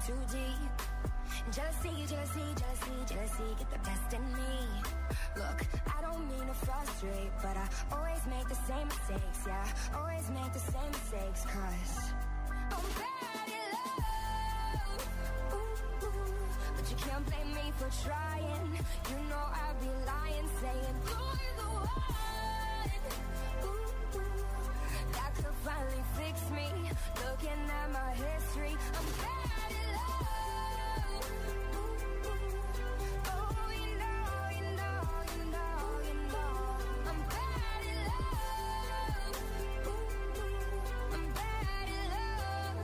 too deep. Jealousy, jealousy, jealousy, jealousy, get the best in me. Look, I don't mean to frustrate, but I always make the same mistakes, yeah. Always make the same mistakes, 'cause I'm bad at love. Ooh, ooh. But you can't blame me for trying. You know I'd be lying, saying you're the one. Ooh, ooh. That could finally fix me. Looking at my history, I'm bad at love. Ooh, ooh. Oh, you know, you know, you know, you know, I'm bad at love. Ooh, ooh. I'm bad at love.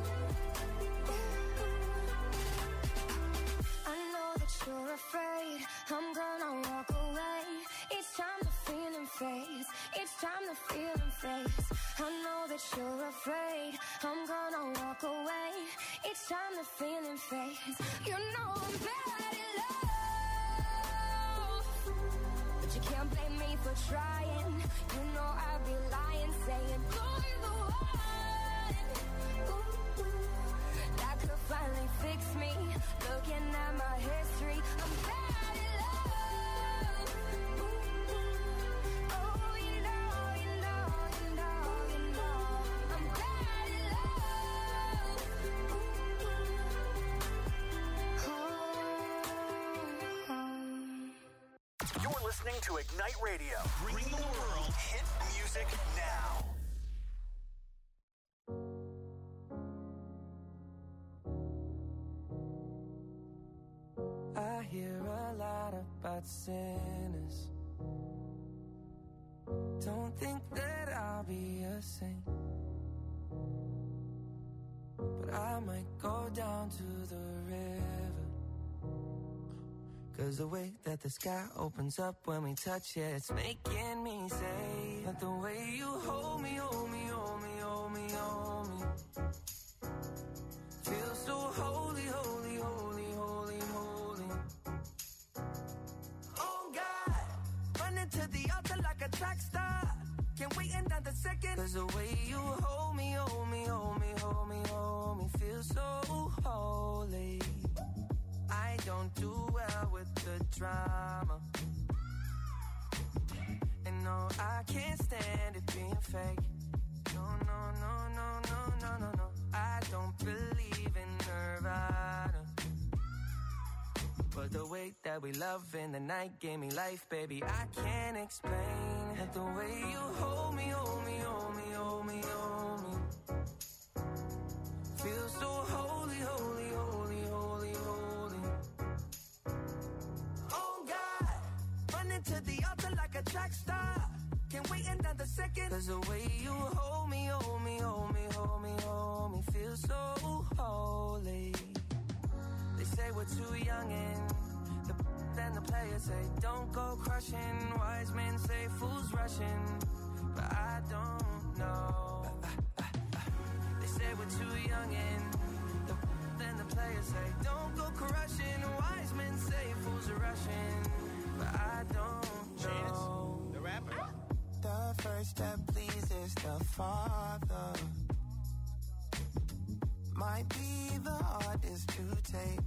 I know that you're afraid I'm gonna walk away. Each time the feeling fades, each time the feeling fades. I know that you're afraid I'm gonna walk away. Each time the feeling fades, you know I'm bad at love. But you can't blame me for trying. You know I'd be lying, saying you're the one. Ooh, ooh. That could finally fix me. Looking at my history, I'm bad at love. Ooh, ooh. Oh, you know, you know, you know, you know, I'm bad at love. Ooh, ooh. You're listening to Ignite Radio. Bring the world hit music now. I hear a lot about sinners. Don't think that I'll be a saint, but I might go down to the river. 'Cause the way that the sky opens up when we touch it, it's making me say that the way you hold me, hold me, hold me, hold me, hold me, feels so holy, holy, holy, holy, holy. Oh God, running to the altar like a track star. Can't wait another second. 'Cause the way you hold me, hold me, hold me, hold me, hold me, feels so holy. I don't do well with the drama, and no, I can't stand it being fake. No, no, no, no, no, no, no, no. I don't believe in Nirvana, but the way that we love in the night gave me life, baby. I can't explain that the way you hold me, hold me, hold me, hold me, hold me, feels so holy, holy, holy, holy, holy. Oh God, running to the altar like a track star. Can't wait another second. 'Cause the way you hold me, hold me, hold me, hold me, hold me, feels so holy. They say we're too young and then the players say don't go crushing. Wise men say fools rushing, but I don't know. They say we're too young and then the players say don't go crushing. Wise men say fools are rushing, but I don't know. The rapper. The first that pleases the Father might be the hardest to take.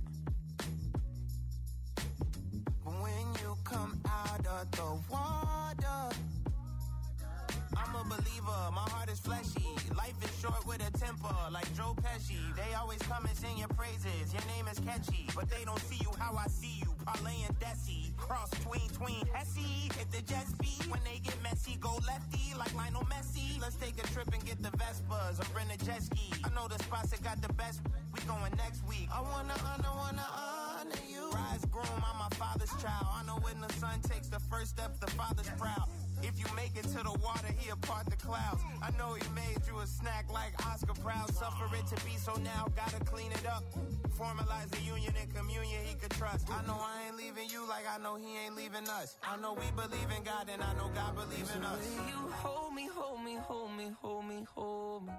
But when you come out of the water, I'm a believer, my heart is fleshy. Life is short with a temper, like Joe Pesci. They always come and sing your praises, your name is catchy, but they don't see you how I see you. Parlay and Desi, cross tween Hesse. Hit the jet speed, when they get messy, go lefty like Lionel Messi. Let's take a trip and get the Vespas or rent a jet ski. I know the spots that got the best, we going next week. I wanna honor you. Rise groom, I'm my father's child. I know when the son takes the first step, the father's proud. If you make it to the water, he'll part the clouds. I know he made you a snack like Oscar Proud. Suffer it to be, so now gotta clean it up. Formalize the union and communion he could trust. I know I ain't leaving you like I know he ain't leaving us. I know we believe in God and I know God believes in us. You hold me, hold me, hold me, hold me, hold me,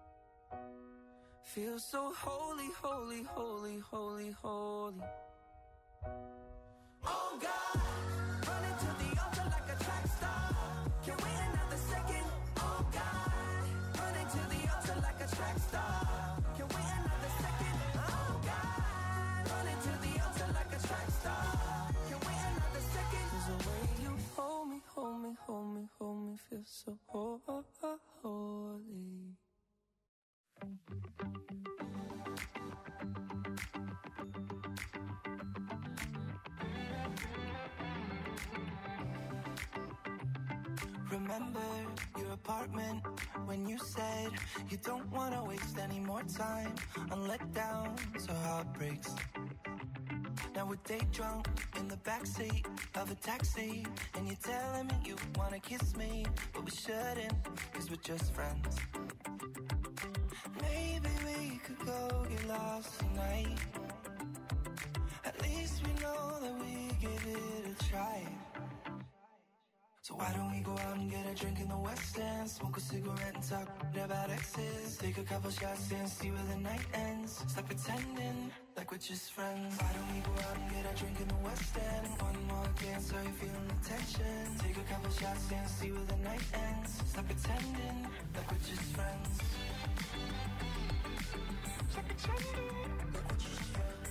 feel so holy, holy, holy, holy, holy. Oh God, running to the altar like a track star. Can't wait another second. Oh God, running to the altar like a track star. Can't wait another second. Oh God. so holy. Remember your apartment when you said you don't want to waste any more time on letdowns or heartbreaks. Now we're day drunk in the backseat of a taxi, and you're telling me you want to kiss me, but we shouldn't, cause we're just friends. Maybe we could go get lost tonight. At least we know that we give it a try. So why don't we go out and get a drink in the West End, smoke a cigarette and talk about exes, take a couple shots and see where the night ends. Stop pretending like we're just friends. Why don't we go out and get a drink in the West End, one more dance, are you feeling the tension? Take a couple shots and see where the night ends. Stop pretending like we're just friends. Stop pretending like we're just friends.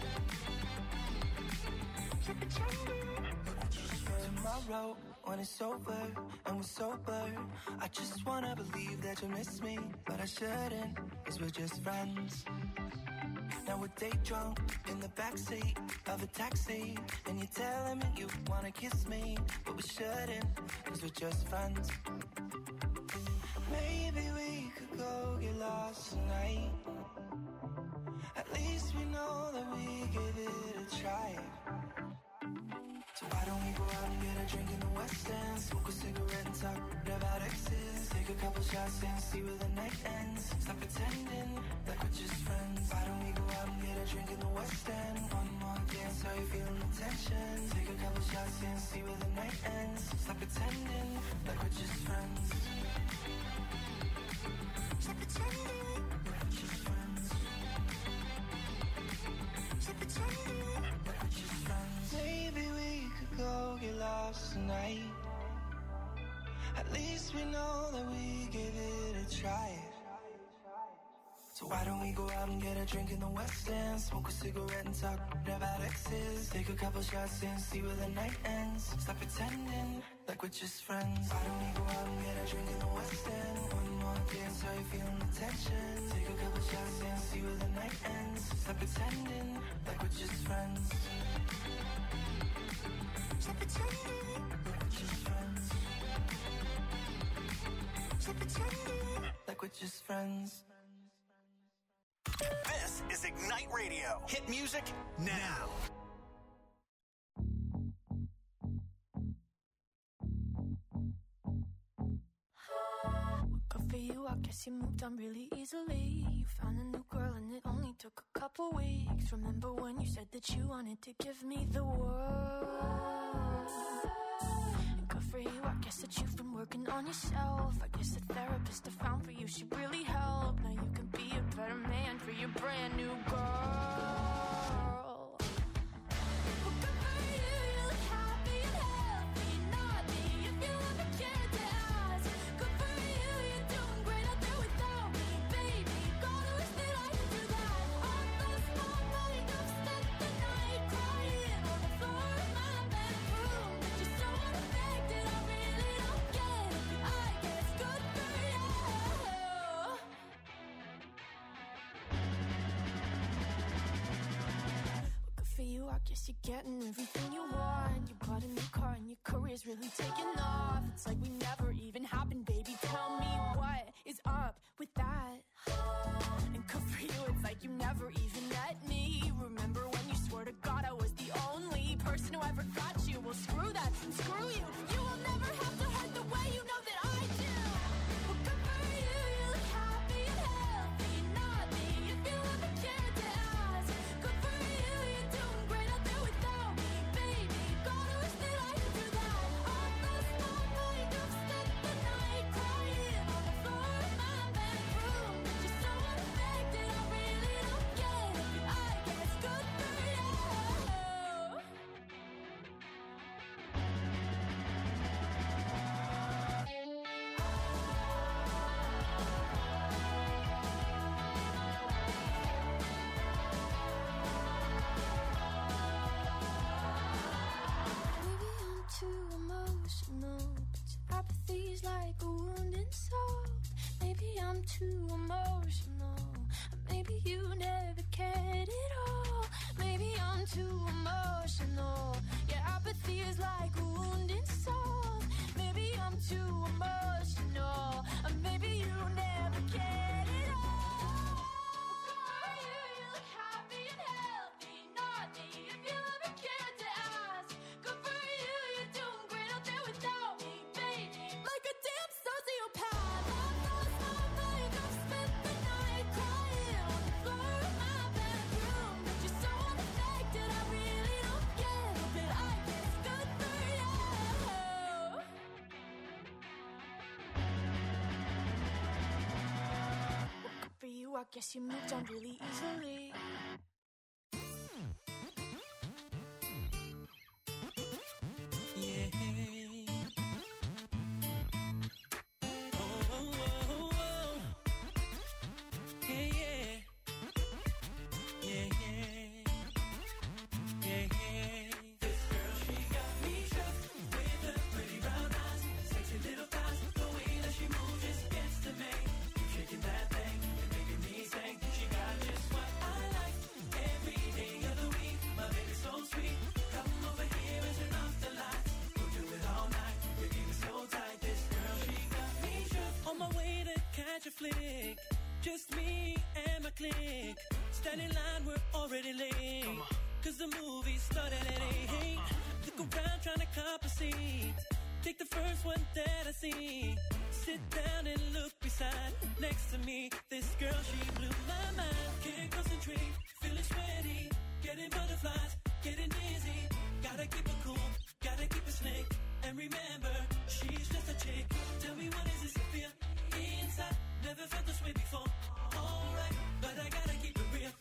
Stop pretending like we're just friends. Tomorrow when it's over and we're sober, I just wanna believe that you miss me, but I shouldn't, cause we're just friends. Now we're day drunk in the backseat of a taxi, and you're telling me you wanna kiss me, but we shouldn't, cause we're just friends. Maybe we could go get lost tonight. At least we know that we give it a try. So why don't we go out and get a drink in the West End, smoke a cigarette and talk about exes, take a couple shots and see where the night ends. Stop pretending like we're just friends. Why don't we go out and get a drink in the West End, one more dance, are you feeling the tension? Take a couple shots and see where the night ends. Stop pretending like we're just friends. Stop pretending like we're just friends. Stop pretending like we're just friends. Maybe we could go get lost tonight. At least we know that we give it a try. So why don't we go out and get a drink in the West End, smoke a cigarette and talk about exes, take a couple shots and see where the night ends. Stop pretending like we're just friends. Why don't we go out and get a drink in the West End, one more dance, are you feeling the tension? Take a couple shots and see where the night ends. Stop pretending like we're just friends. Stop pretending like we're just friends. Stop pretending like we're just friends. This is Ignite Radio. Hit music now. Good for you, I guess you moved on really easily. You found a new girl and it only took a couple weeks. Remember when you said that you wanted to give me the world? And good for you, I guess that you've been working on yourself. I guess the therapist I found for you, she really helped. Now you can be a better man for your brand new girl. Well, good for you, you look happy and healthy. Not me, if you ever cared to ask. Good for you, you're doing great out there without me, baby. Gotta wish that I could do that. All those small nights I've spent the night crying on the floor of my bedroom. But you're so unaffected, I really don't get it. I guess good for you. Good for you, I guess you're getting everything you want. You bought a new car and your career's really taking off. It's like we never even happened, baby. Tell me what is up with that? And good for you, it's like you never even met me. Remember when you swore to God I was the only person who ever got you? Well, screw that and screw you. You will never have to hurt the way you know that I do. Well, good for you, you look happy and healthy. Not me, if you ever cared to ask. Good for you, you're doing great out there without me, baby. Gotta wish that I could do that. All those small nights I've spent the night crying. too emotional. Maybe you never cared at all. Maybe I'm too emotional. Yeah, apathy is like a wounded soul. Maybe I'm too emotional. Or maybe you never cared at all. You look happy and healthy. Not me if you ever cared to ask. Good for you, you're doing great out there without me, baby. Like a damn sociopath. I've lost my mind. I've spent the night crying on the floor of my bedroom. But you're so unaffected, I really don't get it. But I guess good for you. Well, good for you, I guess you moved on really easily. On my way to catch a flick, just me and my clique. Standing in line, we're already late. Cause the movie started at 8. Look around trying to cop a seat. Take the first one that I see. Sit down and look beside. Next to me, this girl, she blew my mind. Can't concentrate, feeling sweaty. Getting butterflies, getting dizzy. Gotta keep it cool, gotta keep it slick. And remember, she's just a chick. Tell me what is this I feel inside? Never felt this way before. Alright, but I gotta keep it real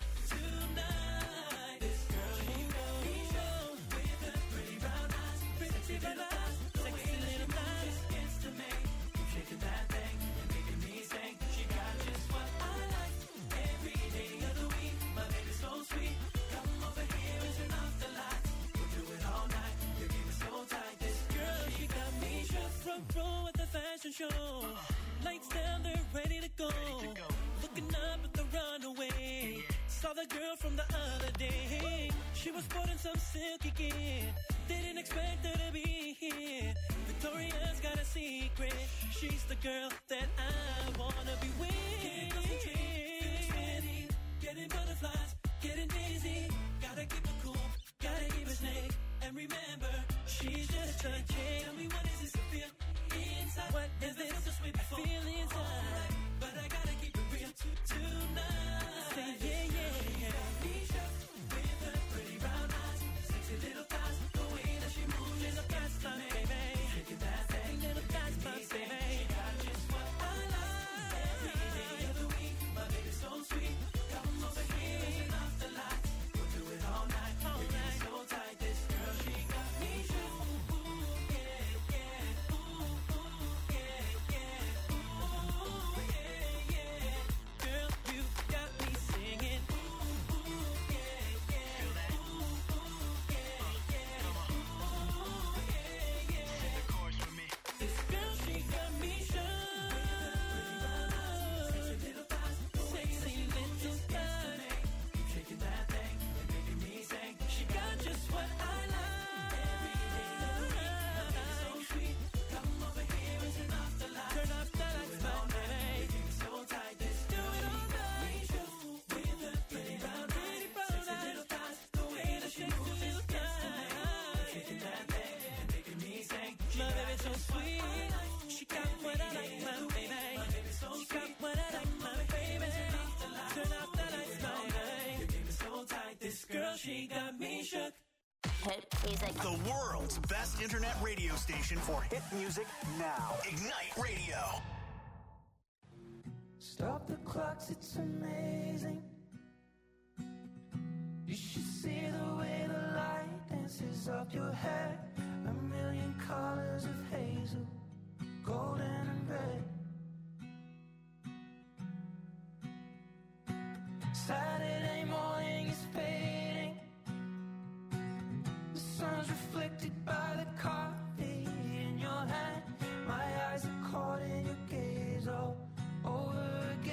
tonight. This girl, she got me show with her pretty brown eyes, pretty brown eyes, sexy little thighs. Gets to me, keep shaking that thing and making me sing. She got just what I like every day of the week. My baby's so sweet. Come over here and turn off the lights. We'll do it all night. Your game is so tight. This girl, she got me shook. Front row at the fashion show. Lights down, they're ready to go. Looking up at the runaway. Saw the girl from the other day. She was sporting some silky gear. Didn't expect her to be here. Victoria's got a secret. She's the girl that I wanna be with. Can't concentrate, feeling steady. Getting butterflies, getting dizzy. Gotta keep it cool, gotta keep it slick. And remember, she's just a chick. Tell me what is this I feel inside? What is this I feel inside? Right, but I gotta keep it real tonight. Say yeah, yeah, yeah. With her pretty brown eyes, sexy little thighs, the way that she moves is a fast time, baby. Shaking that thing, little fast time, baby. She got just what I like every day of the week. My baby's so sweet. Come over here, turn off the lights. We'll do it all night. Your game is so tight. This girl, she got me shook. Ooh, yeah, yeah. Ooh, ooh, yeah, yeah. Ooh, yeah, yeah. Girl, you got me singing. Ooh, ooh, yeah, yeah. Ooh, ooh, yeah, yeah. Ooh, yeah, yeah. Sing the chorus with me. This girl, she got me shook. Sexy little thighs, sexy little thighs. Keep shaking that thing and making me sing. She got just what I like. Every day of the week, my baby's so sweet. Come over here and turn off the lights. Turn off the lights, my baby. Your game is so tight. This girl, she got me shook. With her pretty brown eyes, sexy little thighs, the way that she moves is gets to me. Shaking that thing and making me sing. My baby's so sweet. She got what I like, my baby. She got what I like, my baby. Turn off the lights, my baby. Your game is so tight. This girl, she got me shook. Hit music. The world's best internet radio station for hit music now. Ignite Radio. Stop the clocks, it's amazing. You should see the way the light dances up your hair. A million colors of hazel, golden and red. Saturday morning is fading. The sun's reflected by the coffee in your hand. My eyes are caught in your gaze all over again.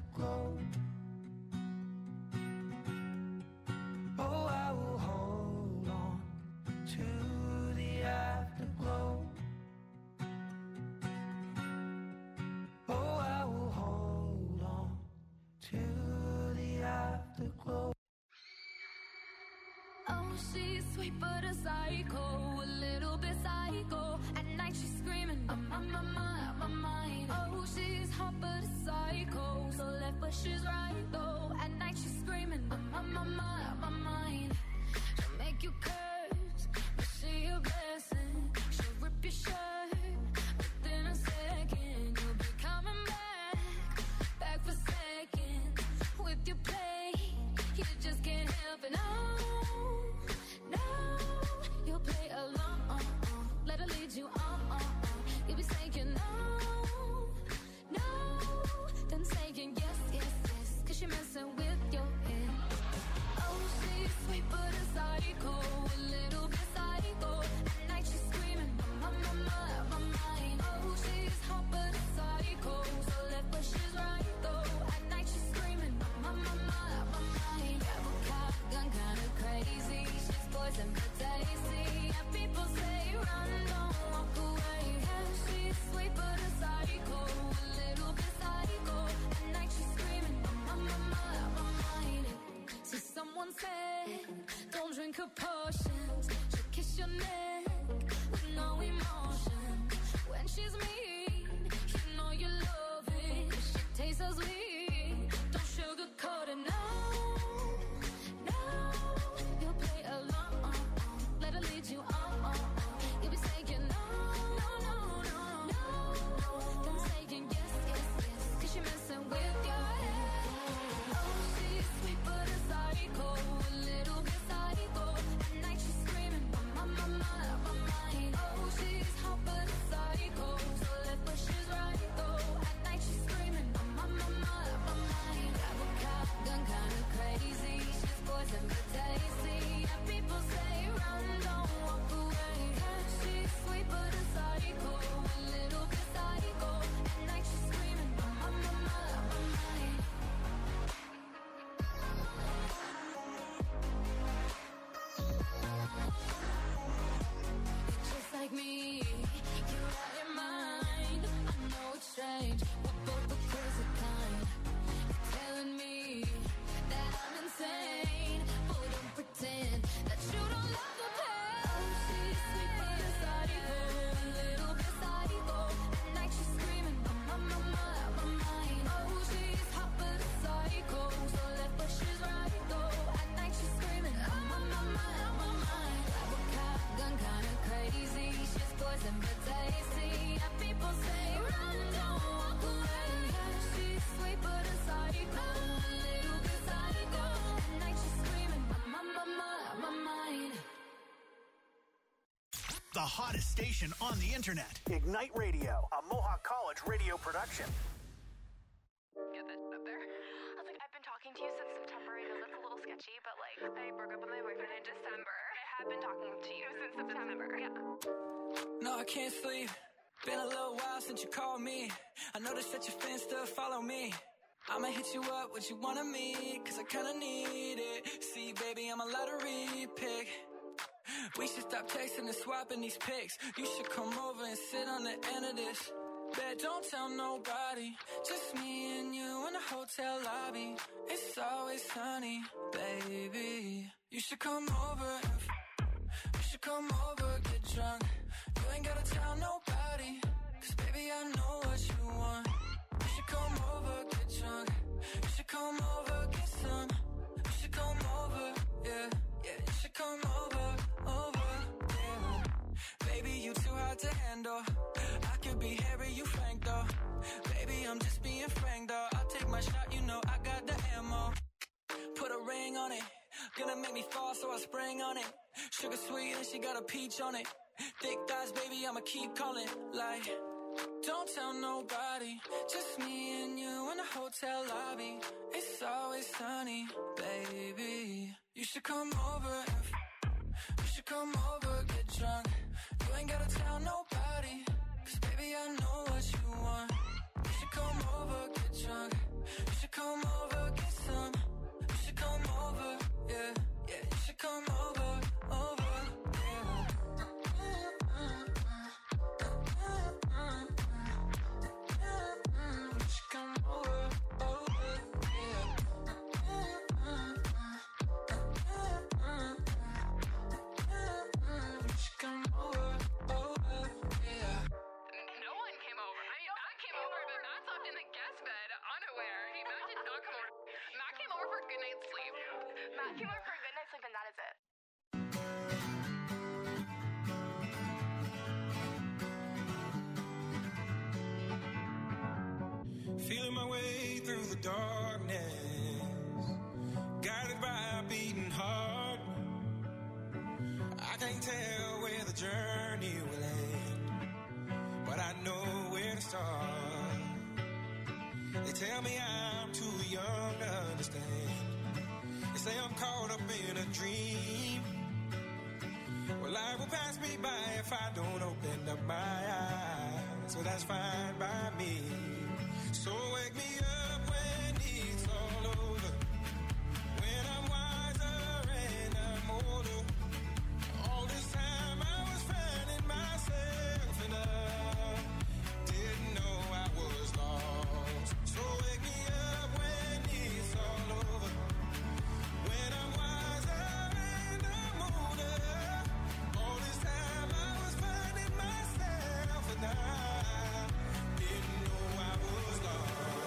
afterglow. Oh, I will hold on to the afterglow. Oh, I will hold on to the afterglow. Oh, she's sweet but a psycho, a little bit psycho. At night she's screaming, I'm on my mind. Oh, she's hot but a psycho, so left but she's right though. At night she's screaming, I'm on my mind. She'll make you curse, but she a blessing. She'll rip your shirt within a second. You'll be coming back for seconds. With your play, you just can't help it. No, you'll play along. Let her lead you on. You'll be saying no, then saying yes, 'cause you're messing with your head. Oh, she's sweet but a psycho, a little bit psycho. At night she's screaming, I'm on my mind. Oh, she's hot but a psycho, so left but she's right though. At night she's screaming, I'm on my mind. Grab a cop, gun kinda crazy. She's poison but tasty. And people say run, don't walk away. Yeah, she's sweet but a psycho, a little bit psycho. At night she's screaming, I'm on my mind. See, someone said, don't drink her potions. She'll kiss your neck with no emotion. When she's mean, you know you love it. She tastes so sweet, don't sugarcoat it. No, you'll play along. Let her lead you on. You'll be saying no, then saying yes, 'cause you're messing with your head. Oh, she's sweet but a psycho, a little bit psycho. At night she's screaming, I'm on my mind. Oh, she's hot but a psycho, so left but she's right though. At night she's screaming, I'm on my mind. Grab a cop, gun kinda crazy. She's poison but tasty. And people say run, don't walk away. Yeah, she's sweet but a psycho, a little bit psycho. At night she's screaming, I'm on my mind. Just like me, you're out your mind. I know it's strange, we're both the crazy kind. You're telling me that I'm insane, but don't pretend that you don't love the pain. Oh, she's sweet but a psycho, a little bit psycho. At night she's screaming, I'm on my mind. Oh, she's hot but a psycho, so left but she's right though. At night she's screaming, I'm on my mind. Grab a cop, gun kinda crazy. She's poison but tasty. And people say run, don't walk away. Yeah, she's sweet but a psycho, a little bit psycho. At night she's screaming, I'm on my mind. The hottest station on the internet. Ignite Radio, a Mohawk College radio production. Get this up there. I was like, I've been talking to you since September. I know that's a little sketchy, but like, I broke up with my boyfriend in December. I have been talking to you since September. Yeah. No, I can't sleep. Been a little while since you called me. I noticed that your fans still follow me. I'ma hit you up, what you wanna meet, 'cause I kinda need it. See, baby, I'm a lottery pick. We should stop texting and swapping these pics. You should come over and sit on the end of this. Bet don't tell nobody, just me and you in the hotel lobby. It's always sunny, baby. You should come over you should come over, get drunk. You ain't gotta tell nobody, 'cause baby I know what you want. You should come over, get drunk. You should come over, get some. You should come over, yeah. You should come over, yeah. Baby, you too hard to handle. I could be Harry, you Frank though. Baby, I'm just being frank though. I'll take my shot, you know I got the ammo. Put a ring on it, gonna make me fall so I spring on it. Sugar sweet and she got a peach on it. Thick thighs, baby, I'ma keep calling. Like, don't tell nobody, just me and you in the hotel lobby. It's always sunny, baby. You should come over you should come over, get drunk. You ain't gotta tell nobody, 'cause baby I know what you want. You should come over, get drunk. You should come over, get some. You should come over, yeah, yeah. You should come over, over, yeah. You should come over, over, yeah. You should come over, over, yeah. No one came over. I mean, Matt came over, but Matt slept in the guest bed, unaware. Matt did not come over. Matt came over for a good night's sleep. Matt came over for a good night's sleep, and that is it. Feeling my way through the darkness, guided by a beating heart. I can't tell where the journey will end, but I know where to start. They tell me I'm too young to understand. They say I'm caught up in a dream. Well, life will pass me by if I don't open up my eyes. So that's fine by me. So wake me up when it's all over, when I'm wiser and I'm older. All this time I was finding myself and I didn't know I was lost. So wake me up when it's all over, when I'm wiser and I'm older. All this time I was finding myself and I didn't know I was lost.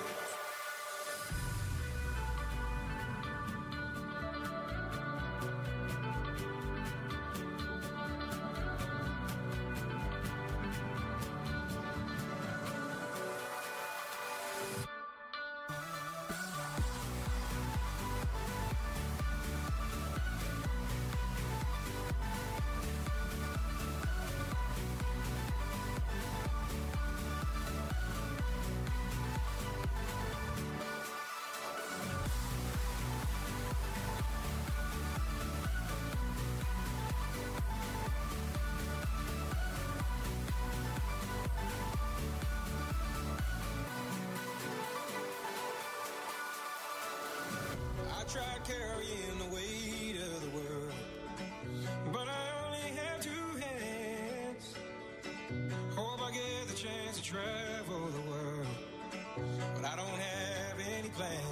I tried carrying the weight of the world, but I only have two hands. Hope I get the chance to travel the world, but I don't have any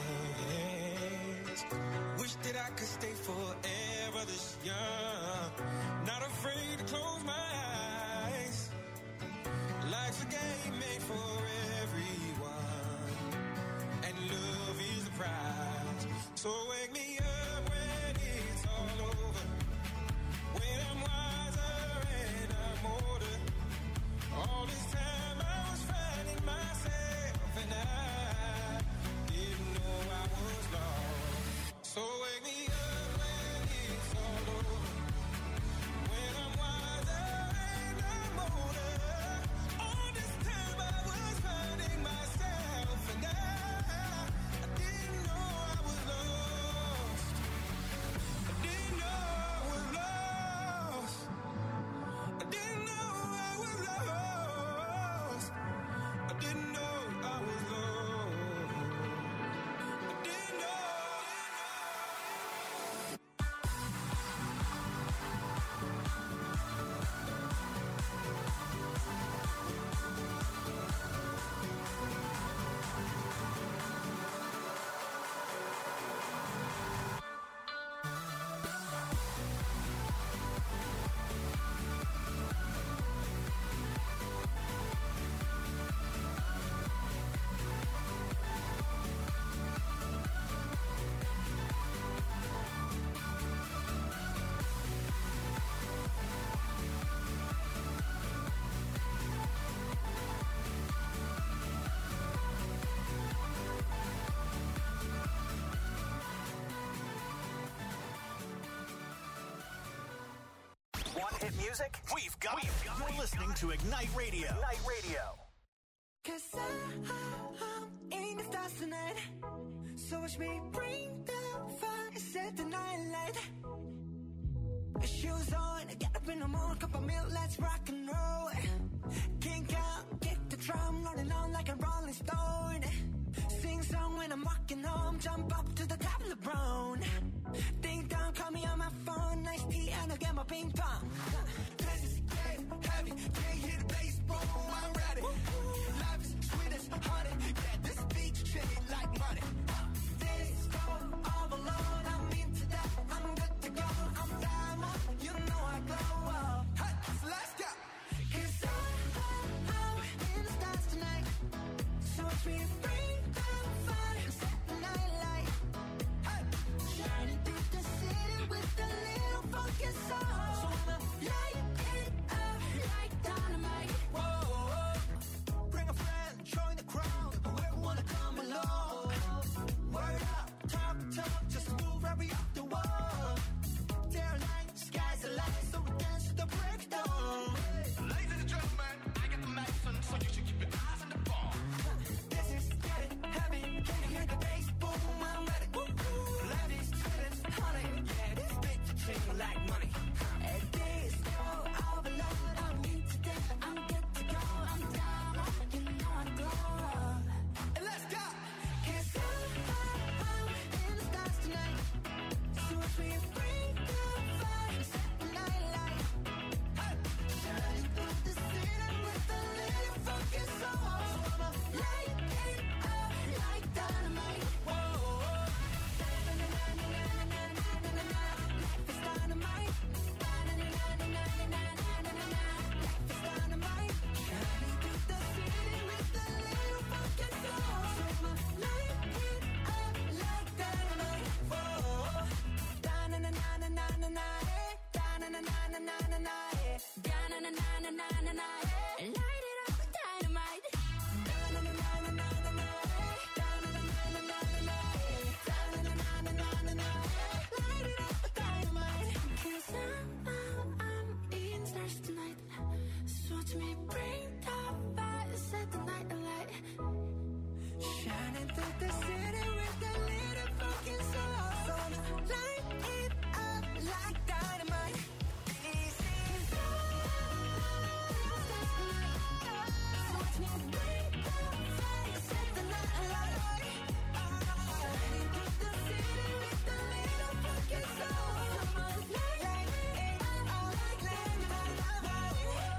plans. Wish that I could stay forever this young, not afraid to close my eyes. Life's a game made for everyone, and love is the prize. So wake me up when it's all over, when I'm wiser and I'm older. All this time I was finding myself and I didn't know I was lost. So wake me up when it's all over, when I'm wiser and I'm older. All this time I was finding myself and I didn't know I was lost. I didn't know I was lost. I didn't know I was lost. I didn't know I was lost. I didn't know. Want hit music? We've got it. You're listening to Ignite Radio. Ignite Radio. 'Cause I'm in the stars tonight, so watch me bring the fire, set the night light. Shoes on, get up in the morning, cup of milk, let's rock and roll. Kink out, kick the drum, rolling on like a rolling stone. Sing song when I'm walking home, jump up to the top of the brown. Ding dong, call me on my phone, nice tea and I'll get my ping pong. This is getting heavy, can't hear the bass, boom, I'm ready. Life is sweet as honey, yeah, this beach treated like money. This go all alone, I'm into that, I'm good to go, I'm diamond, you know I glow up. Hey, so let's go. 'Cause I'm in the stars tonight, so watch me bring the fire, set the night light. Hey, shining through the city with a little funky soul. So I'ma light it up like dynamite. Whoa, bring a friend, join the crowd, whoever wanna come along. Word up, talk, just move right up the wall. Day or night, sky's the limit, so we dance to the breakdown. Ladies and gentlemen, I got the medicine, so you should keep your eyes on the ball. This is getting heavy, can you hear the bass? Boom, I'm ready. Life is sweet as honey, yeah, this bitch treat me like money. And this go all alone, I'm into that, I'm good to go, I'm down, you know I glow. And let's go! 'Cause I'm in the stars tonight, so watch me bring the fire, set the night light. Hey, shining through the city with a little funky soul. So I'ma light it up like dynamite. Whoa, life is dynamite. Life is dynamite. Shining through the city with a little funky soul. So I'ma light it up like dynamite. Whoa, da-na-na-na-na-na-na, da-na-na-na-na-na-na, da-na-na-na-na-na-na, light it up with dynamite. Da-na-na-na-na-na-na, da-na-na-na-na-na-na, da-na-na-na-na-na-na, light it up with dynamite. 'Cause I'm in stars tonight, so watch me bring the fire, set the night alight. Shining through the city with a little fucking soul. So I'ma light it up like dynamite. This is so watch me bring the fire, set the night alight. Shining through the city with a little fucking soul. So I'ma light it up like dynamite.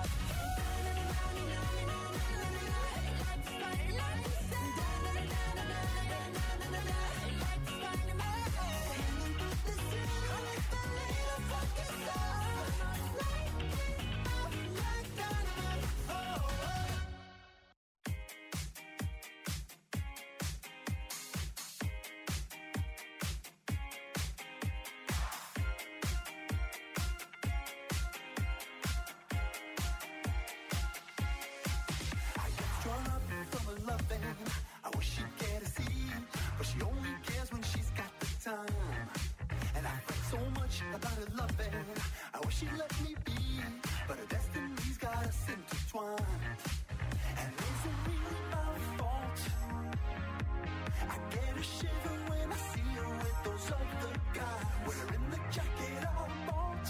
Drawn up from a loving, I wish she'd get a seat, but she only cares when she's got the time. And I fret so much about her loving, I wish she'd let me be, but her destiny's got us intertwined. And is it really my fault? I get a shiver when I see her with those other guys, wearing the jacket I bought.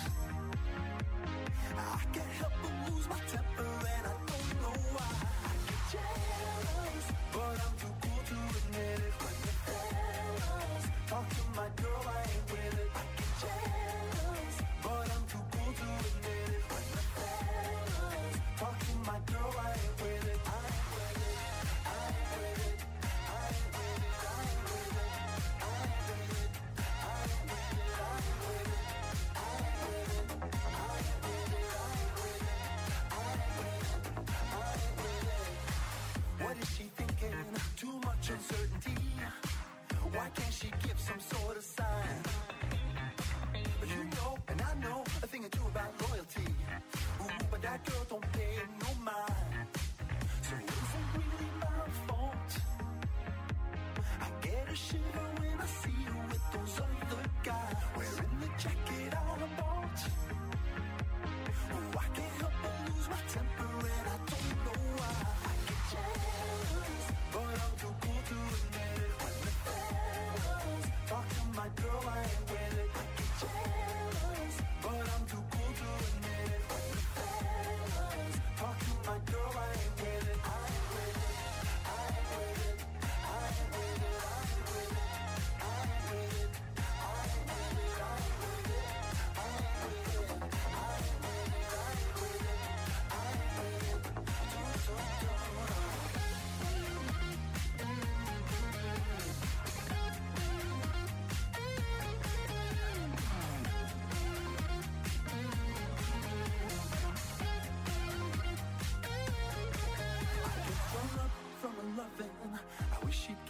I can't help but lose my temper and I don't know why. Jealous, but I'm too cool to admit it. When the fellas talk to my girl, I ain't with it. I get jealous, but I'm too cool to admit it. When the fellas talk to my girl, I ain't with it. I ain't with it. I ain't with it. I ain't with it. I ain't with it. I ain't with it. I ain't with it. I ain't with it. I ain't with it. I ain't with it. I ain't with it. I ain't with it. I ain't with it. What is she thinking? Too much uncertainty. Why can't she give some sort of sign? But you know, and I know a thing or two about loyalty. Ooh, but that girl don't pay no mind. So is it really my fault? I get a shiver when I see her with those other guys, wearing the jacket I bought. Ooh, I can't help but lose my temper and I don't know why. I get jealous, but I'm too cool to admit it. When the fellas talk to my girl, I ain't with it. I get jealous, but I'm too cool to admit it. When the fellas talk to my girl, I ain't with it. I ain't with it. I ain't with it. I ain't with it. I ain't with it.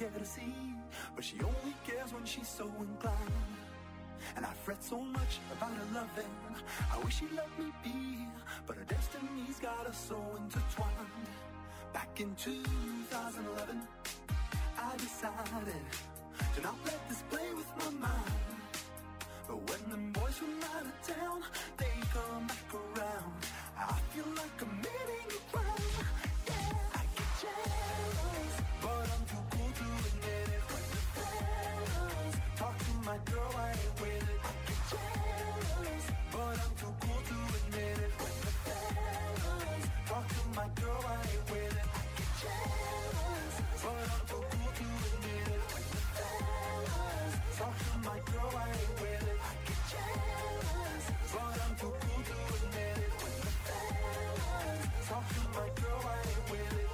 care to see, but she only cares when she's so inclined. And I fret so much about her loving. I wish she'd let me be, but her destiny's got us so intertwined. Back in 2011, I decided to not let this play with my mind. But when the boys from out of town, they come back around, I feel like committing a crime. Yeah, I get jealous, but I'm too cool to admit it. When the fellas talk to my girl, I ain't with it. I get jealous, but I'm too cool to admit it. When the fellas talk to my girl, I ain't with it. I get jealous, but I'm too cool to admit it. When the fellas talk to my girl, I ain't with it. I get jealous, but I'm too cool to admit it. When the fellas talk to my girl, I ain't with it.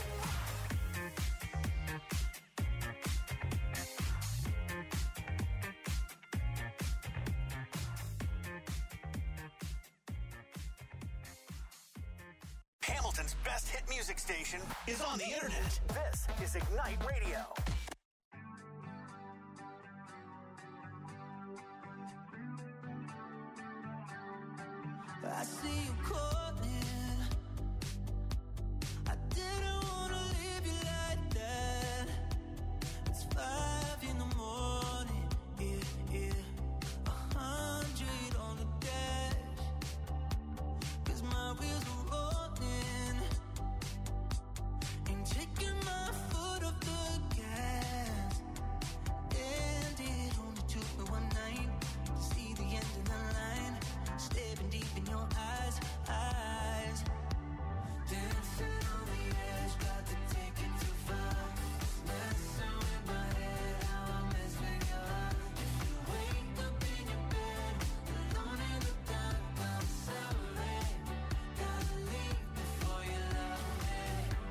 Hamilton's best hit music station is on the internet. This is Ignite Radio. I see you calling. I didn't wanna leave you like that. It's 5 in the morning, yeah. 100 on the dash, 'cause my wheels are rolling. Ain't taking my foot off the gas. And it only took me one night to see the end of the line. Staring deep in your eyes. Dancing on the edge, got to take it too far. Messing with my head, how I mess with your heart. If you wake up in your bed, alone in the dark, I'm sorry. Gotta leave before you love me.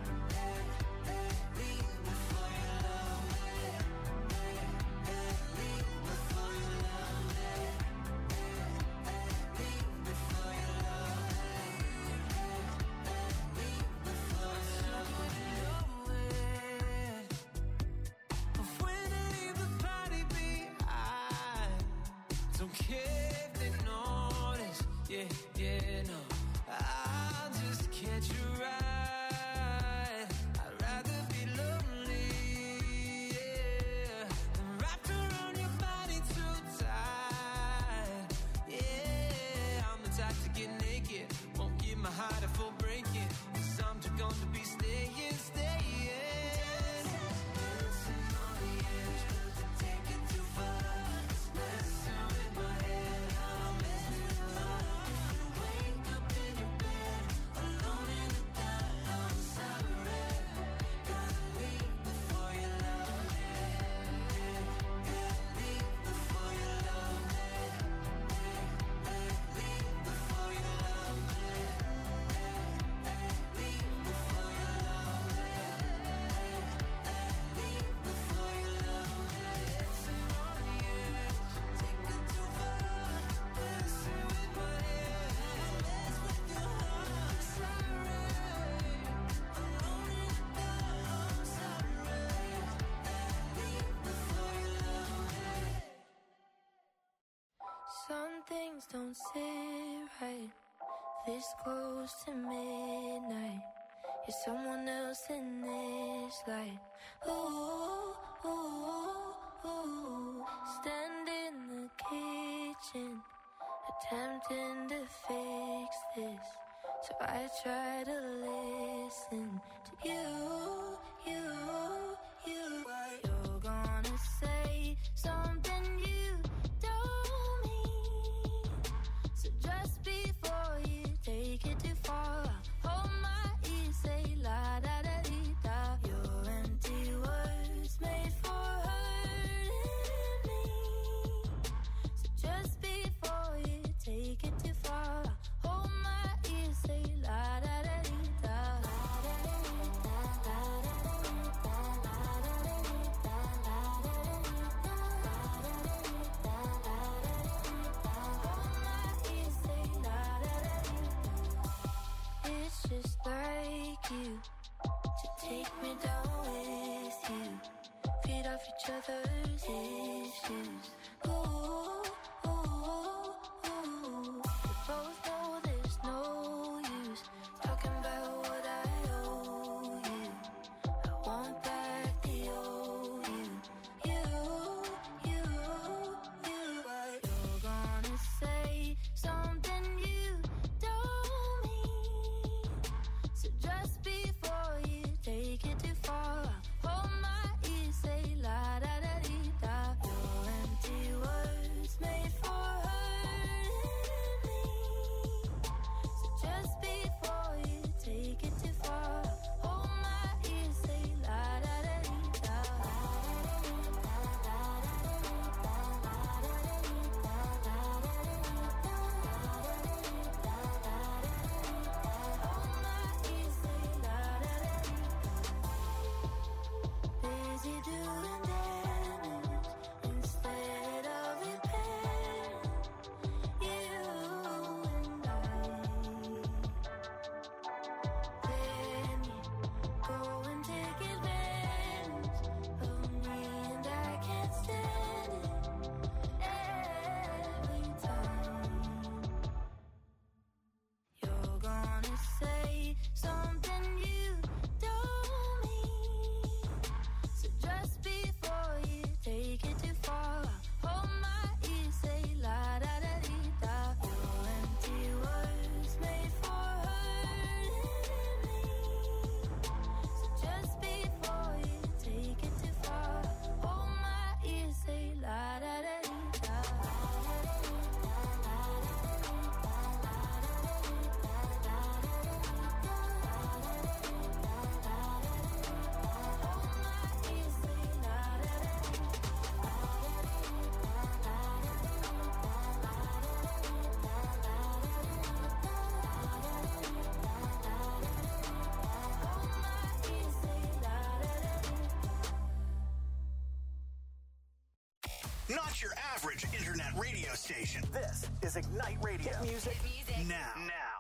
Leave before you love me. Leave before you love me. Leave before you love me. Leave before you love me. Of when to leave the party behind. Don't care if they notice. Yeah, no. I'll just catch you right. I'd rather be lonely, yeah, than wrapped around your body too tight. Yeah, I'm the type to get naked, won't give my heart a full breaking, 'cause I'm too gone to be staying. Dancing on the edge, got to take it too far. Messing with my head, how I mess with your heart. If you wake up in your bed, alone in the dark, I'm sorry. Gotta leave before you love me. Leave before you love me. Leave before you love me. Leave before you love me. Leave before you love me. Dancing on the edge, take it too far. Messing with my head, mess with your heart. Sorry, alone in the dark, I'm sorry. Leave before you love me. Some things don't sit right this close to midnight. You're someone else in this light. Ooh, ooh, ooh. Stand in the kitchen, attempting to fix this. So I try to listen to you. You're gonna say something you don't mean. So just before you take it too far, hold my ear, say la da da dee da. Your empty words made for hurting me. So just before you take it too far, hold my ear, say la da da dee da. La da da dee da, la da da dee da. not your average internet radio station. This is Ignite Radio. Hit music, now.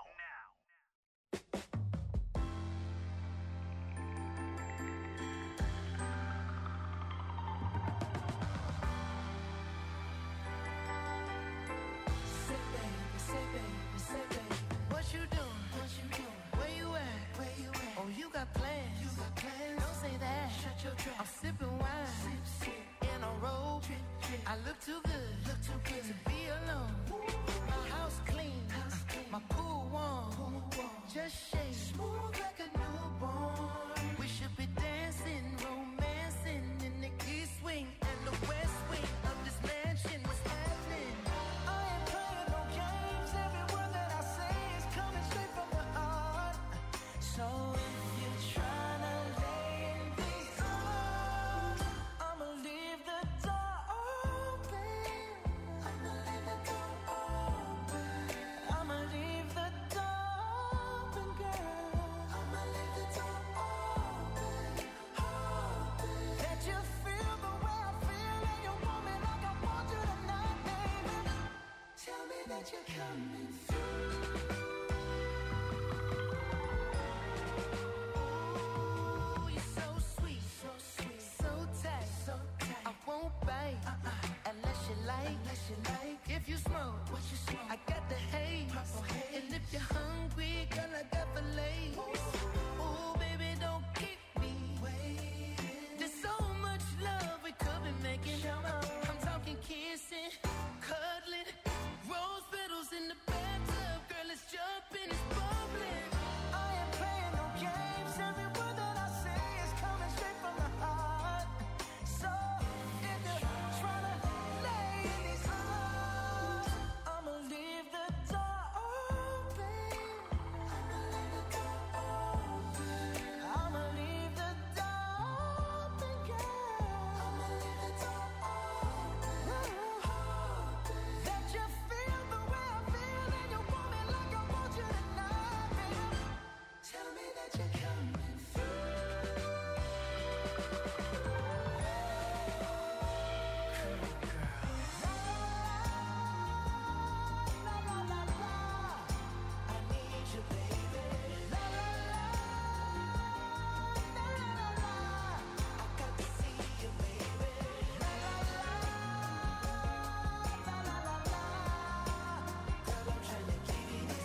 What you doing? Where you at? Oh, you got plans. Don't say that. Shut your trap. I'm sipping wine. In a robe. I look too good to be alone. My house clean. My pool warm. Just shake. Smooth like a newborn. We should be dancing, romancing in the east wing and the west wing of this mansion. What's happening? I ain't playing no games. Every word that I say is coming straight from the heart. So if you're trying to lay in these arms, I'ma leave the door open. I'ma leave the door open. I'ma leave the door open, girl. I'ma leave the door open. That you feel the way I feel and you want me like I want you tonight, baby. Tell me that you're coming through. You're so sweet, so tight. I won't bite unless you like. If you smoke, I got the haze. And if you're hungry, girl, I got fillets. Ooh, baby, don't keep me waiting. There's so much love we could be making. I'm talking kissing, cuddling, rose petals in the bathtub. Girl, let's jump in, it's bubbling. I ain't playing no games. Every word that I say is coming straight from the heart. So if you're trying to lay in these arms, I'ma leave the door open. I'ma leave the door open. I'ma leave the door open, girl. I'ma leave the door open. That you feel the way I feel and you want me like I want you tonight, baby. Tell me that you're coming through. La la la la, I need you, baby. La la la, la la la, I got to see you, baby. La la la, la la la la, girl, I'm trying to give you this.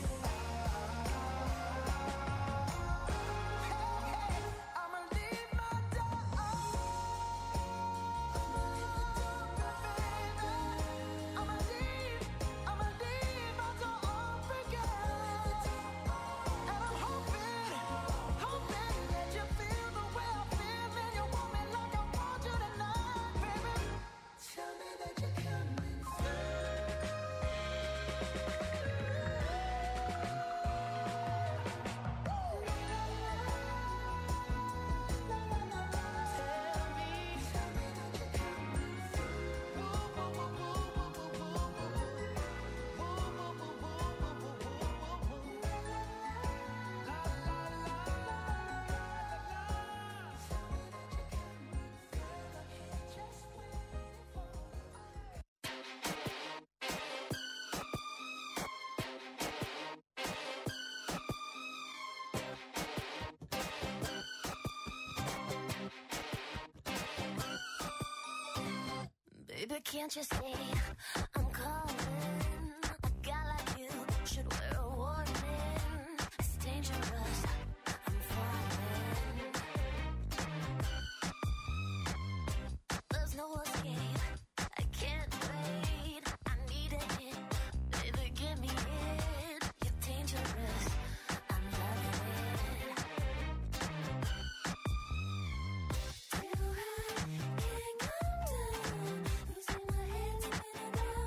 Hey, I'ma leave my door open. I'ma leave the door open, baby. I'ma leave my door open, girl. And I'm hoping that you feel the way I feel and you want me like I want you tonight, baby. Tell me that you're coming Baby, can't you see I'm calling? A guy like you should wear a warning. It's dangerous, I'm falling. There's no escape, I can't wait. I need it, baby, give me it. You're dangerous, I'm loving it. Too high, can't come down. Losing my head, spinning round.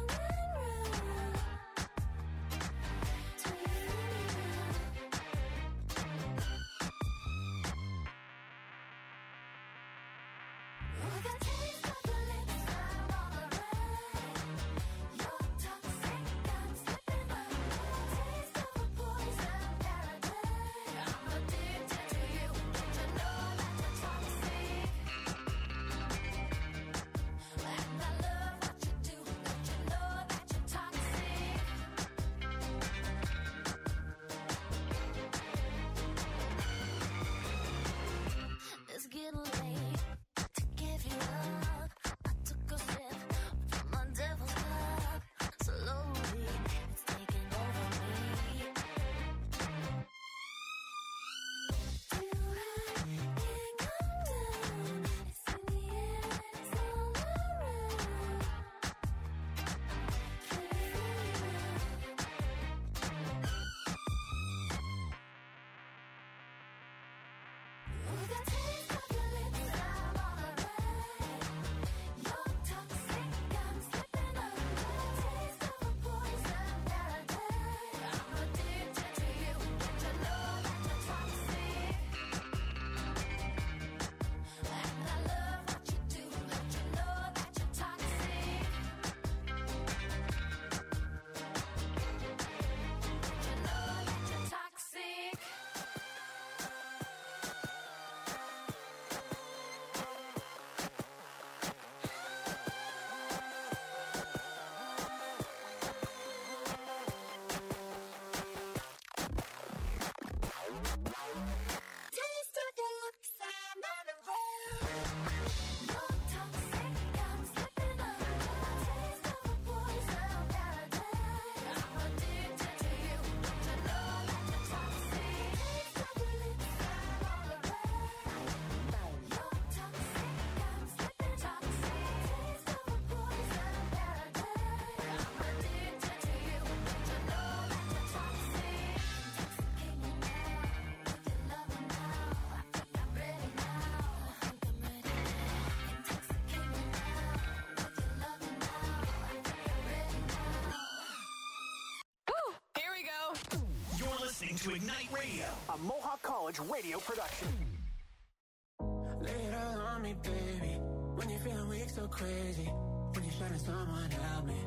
listening to Ignite Radio, a Mohawk College radio production. Lay it all on me, baby. When you're feeling weak, so crazy. When you're shutting someone, help me.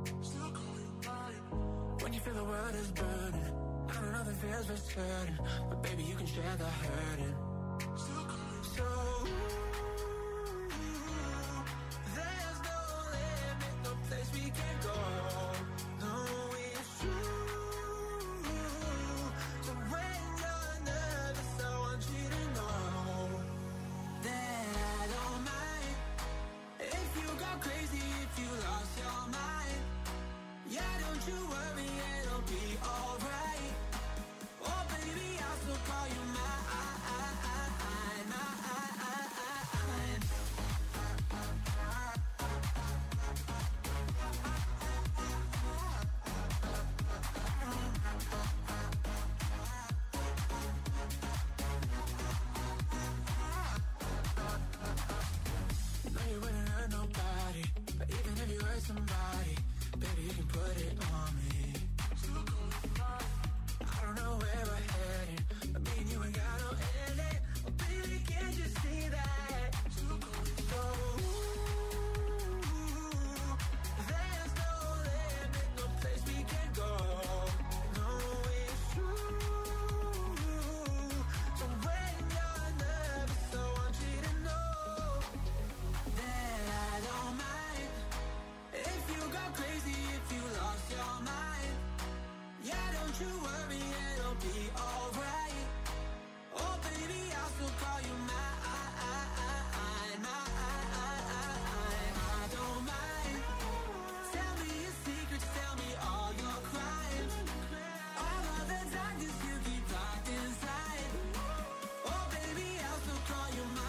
When you feel the world is burning, I don't know the feels for certain, but baby, you can share the hurting. So there's no limit, no place we can go. No, it's true. So when you're nervous, I want you to know that I don't mind if you go crazy, if you lost your mind. Yeah, don't you worry, it'll be alright. Oh, baby, I'll still call you mine. No, you wouldn't hurt nobody, but even if you hurt somebody, baby, you can put it on me. I don't know where we're heading, but me and you ain't got no ending. Oh, baby, can't you see that? So, there's no limit, no place we can go. No, it's true. So when you're nervous, I want you to know that I don't mind if you go crazy, if you lost your mind. Yeah, don't you worry, it'll be alright. Oh, baby, I'll still call you mine. I don't mind. Tell me your secrets, tell me all your crimes. All of the darkness you keep locked inside. Oh, baby, I'll still call you mine.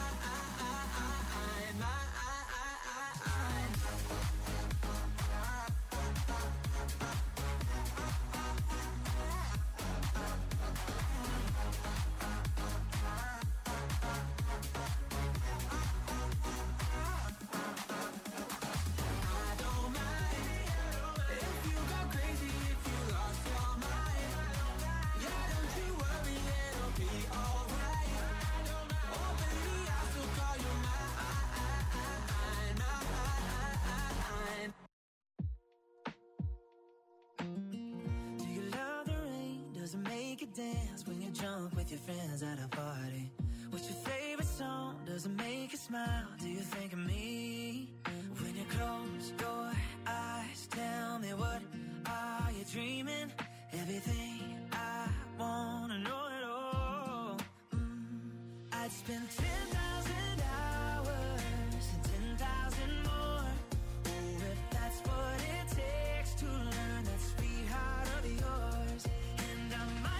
Dance when you're drunk with your friends at a party. What's your favorite song? Does it make you smile? Do you think of me? When you close your eyes, tell me what are you dreaming? Everything I wanna know it all. I'd spend 10,000 hours and 10,000 more. Oh, if that's what it takes to learn that sweetheart of yours. And I might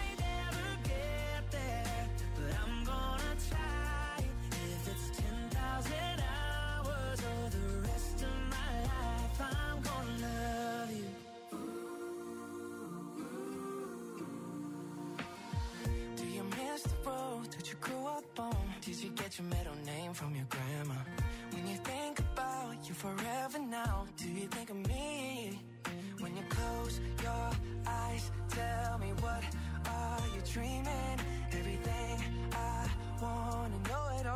did you get your middle name from your grandma? When you think about you forever now, do you think of me? When you close your eyes, tell me what are you dreaming? Everything I wanna know it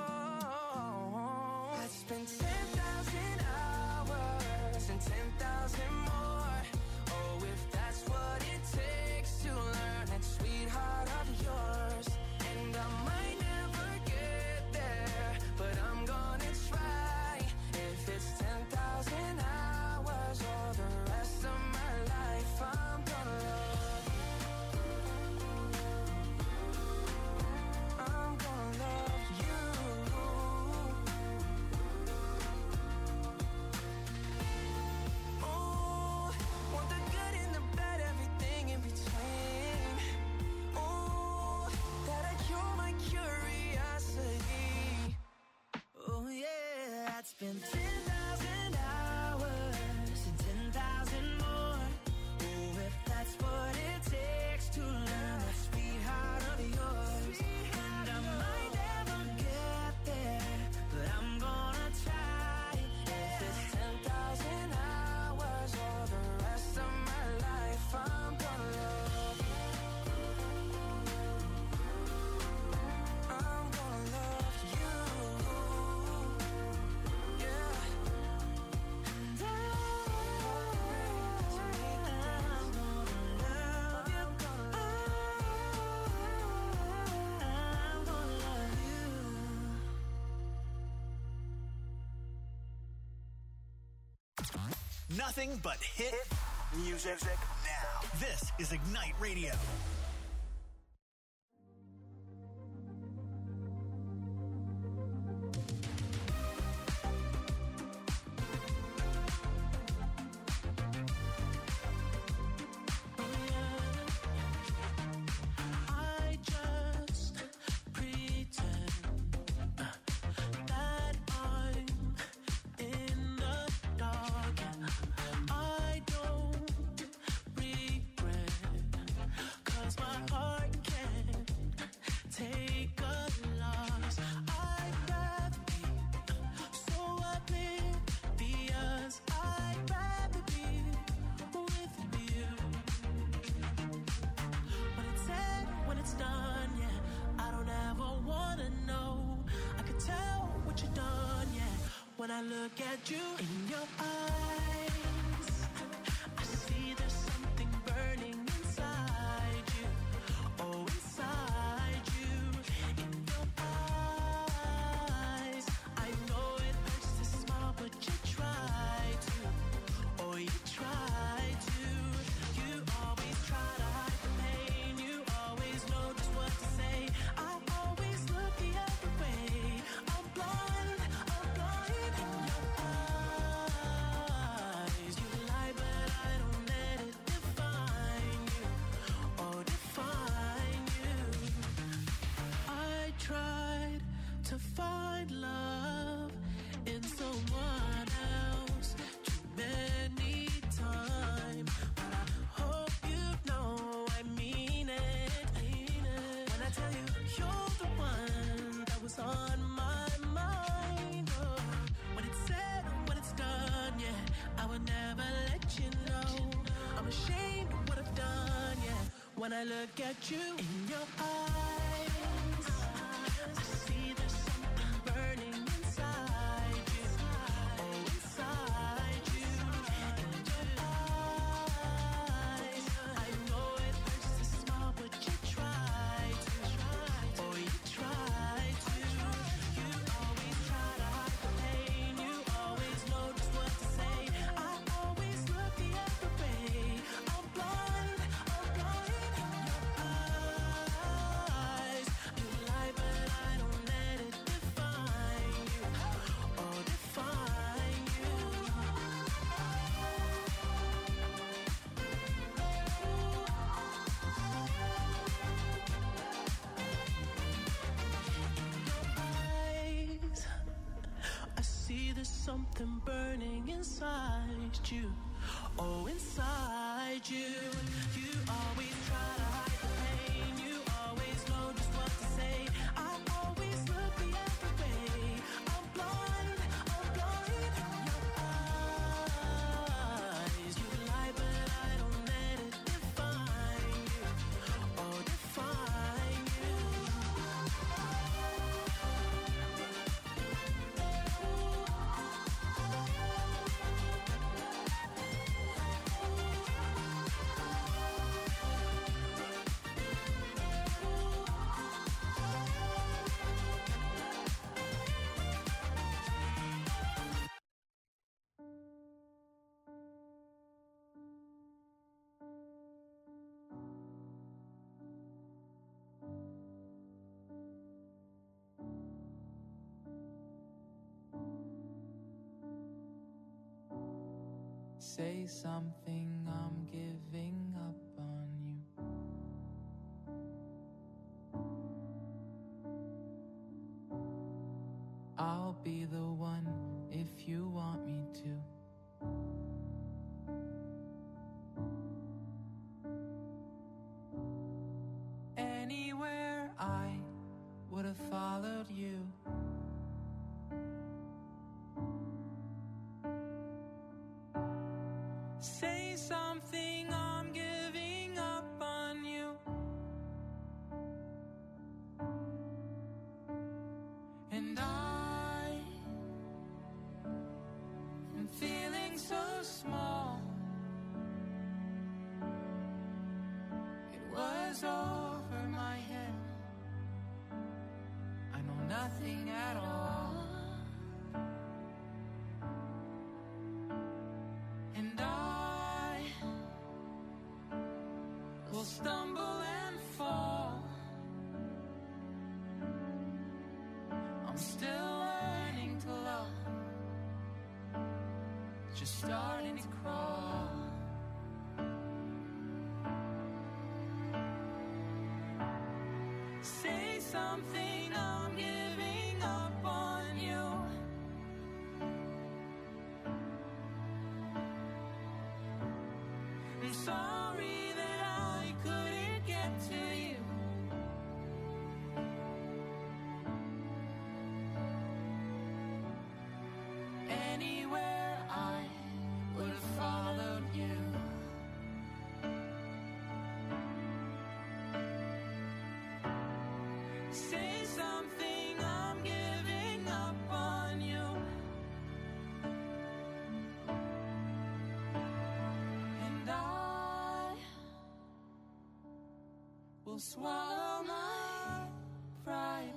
all. I'd spend 10,000 hours and 10,000 more. Oh, if that's what it takes to learn that sweetheart of yours. And I might never get there, but I'm gonna try. If it's 10,000 hours or the rest of my life, I'm gonna love you. nothing but hit music now. This is Ignite Radio. When I look at you in your eyes, I see there's something burning inside you. Oh, inside you, in your eyes. I know it hurts to smile, but you try to. Oh, you try to. You always try to hide the pain. You always know just what to say. I always look the other way. I'm blind. To find love in someone else too many times, but I hope you know I mean it. When I tell you you're the one that was on my mind, oh, when it's said and when it's done, yeah, I would never let you know. I'm ashamed of what I've done, yeah. When I look at you in your eyes, I see there's something burning inside you. Oh, inside you. In your eyes, I know it hurts to smile, but you try to. Oh, you try to. You always try to hide the pain. You always know just what to say. I always look the other way. I'm blind in your eyes. You lie, but I don't let it define you. Oh, define you. In your eyes, I see there's something burning inside you. Oh, inside you. You always try to hide the pain. You always know just what to say. I always look the other way. I'm blind in your eyes. You lie, but I don't let it define you. Oh, define you. Say something, I'm giving up on you. I'll be the one if you want me to. Anywhere I would have followed you. Say something, I'm giving up on you. And I am feeling so small. It was over my head. I know nothing at all. And stumble and fall. I'm still learning to love, just starting to crawl. Say something, I'm giving up on you. I'm sorry that I couldn't get to you. Anywhere I would have followed you. Say something, I'm giving up on you. And I will swallow my pride.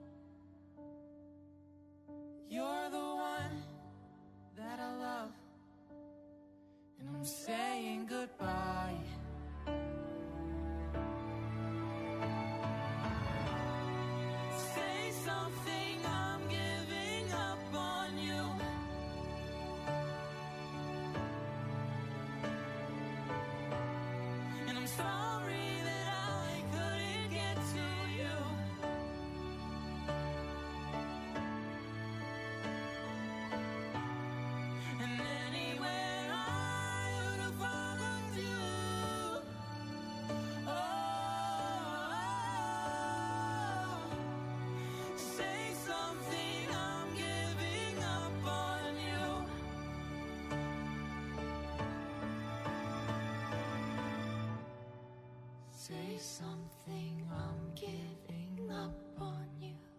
You're the one that I love, and I'm saying goodbye. Say something, I'm giving up on you. And I'm sorry that I couldn't get to you. And anywhere I would have followed you. Oh, say something, I'm giving up on you. Say something, I'm giving up on you.